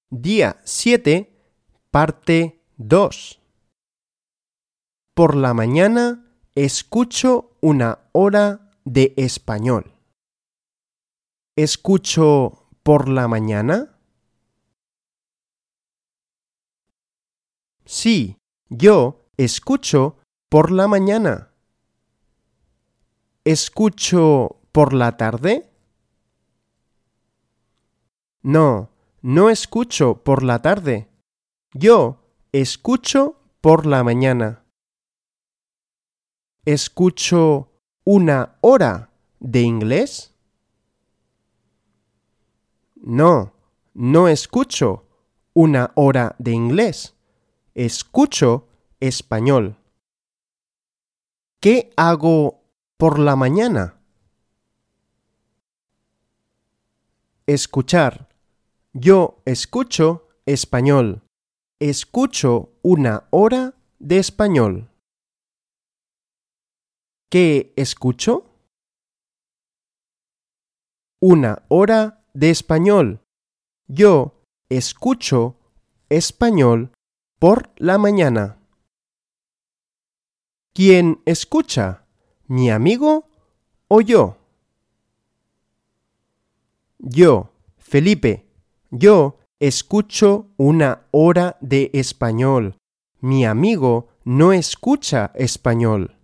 Día 7, parte 2. Por la mañana escucho una hora de español. ¿Escucho por la mañana? Sí, yo escucho por la mañana. ¿Escucho por la tarde? No, no escucho por la tarde. Yo escucho por la mañana. ¿Escucho una hora de inglés? No, no escucho una hora de inglés. Escucho español. ¿Qué hago por la mañana? Escuchar. Yo escucho español. Escucho una hora de español. ¿Qué escucho? Una hora de español. Yo escucho español por la mañana. ¿Quién escucha? ¿Mi amigo o yo? Yo, Felipe. Yo escucho una hora de español. Mi amigo no escucha español.